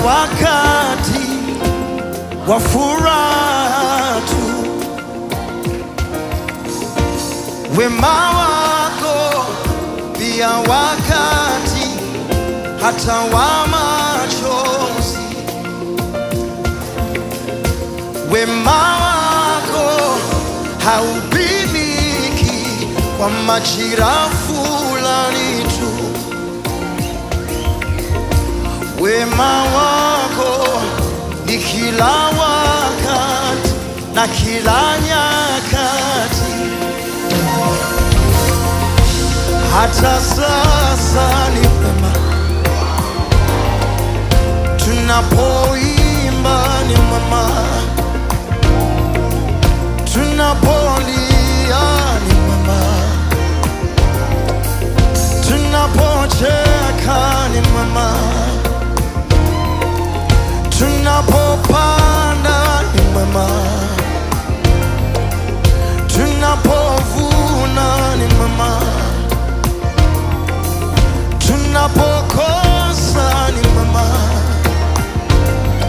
wakati wa furaha tu. Wema wako pia wakati hata wa machozi. Wema wako haupimiki kwa majira fulani tu. Wema wako ni kila wakati na kila nyakati. Hata sasa ni wema, tunapoimba ni wema, tunapolia ni wema, tunapocheka ni wema, tunapopanda ni wema, tunapovuna ni wema, tunapokosa ni wema.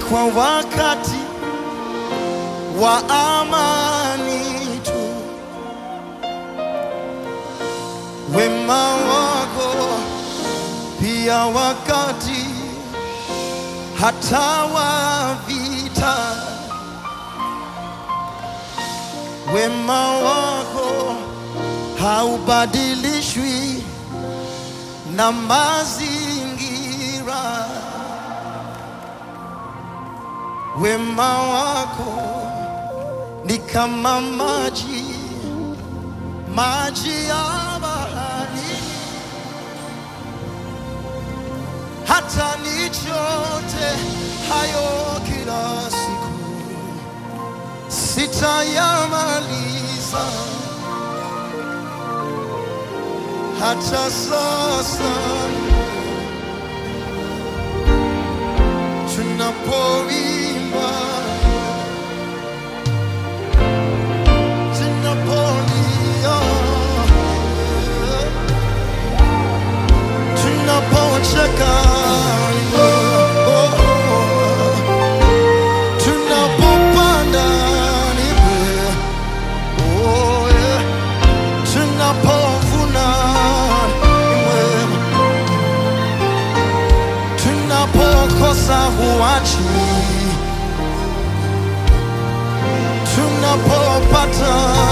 kwa wakati wa amani tu, wema wako pia wakati hata wa vita, wema wako haubadilishwi na mazingira, wema wako ni kama maji ya bahari, hata nichote hayo kila siku sitayamaliza. Hata sasa tunapoimba, tunapolia, tunapocheka, tunapopanda tunapovuna, tunapokosa huachi, tunapopata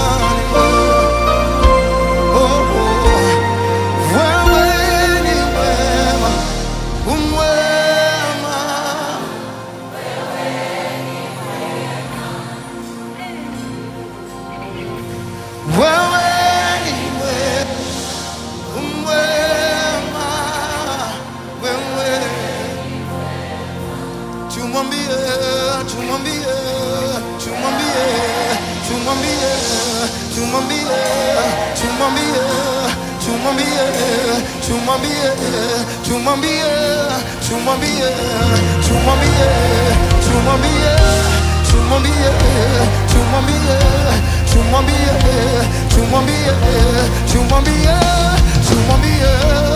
wewe ni wema, umwema, wewe ni wema, umwema, wewe tumwambie, tumwambie, tumwambie, tumwambie, tumwambie, tumwambie, tumwambie, tumwambie, tumwambie, tumwambie, tumwambie, tumwambie, tumwambie, tumwambie, tumwambie, tumwambie, tumwambie, tumwambie,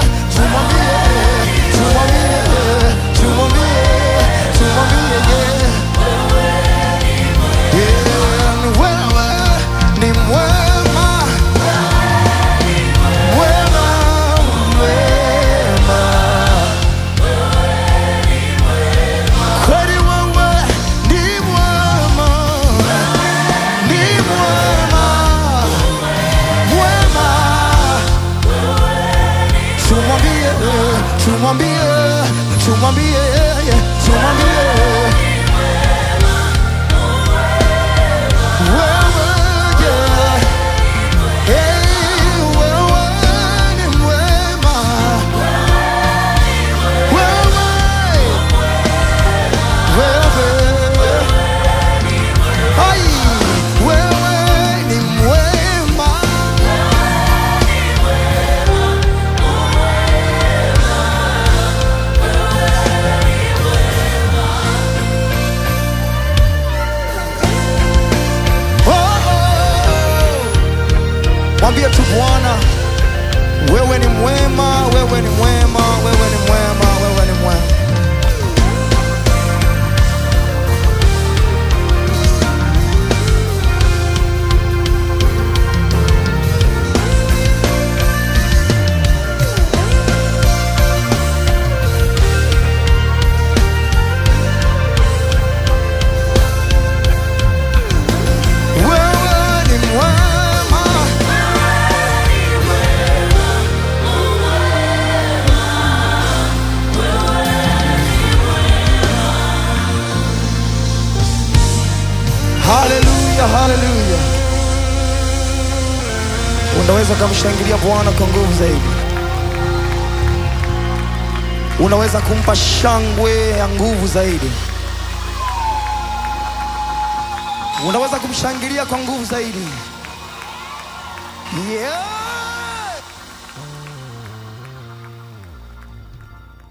tumwambie, Mwambie tu Bwana, wewe ni mwema, wewe ni mwema, wewe ni mwema, wewe ni mwema. Hallelujah, hallelujah. Unaweza kumshangilia Bwana kwa nguvu zaidi. Unaweza kumpa shangwe ya nguvu zaidi. Unaweza kumshangilia kwa nguvu zaidi. Yeah.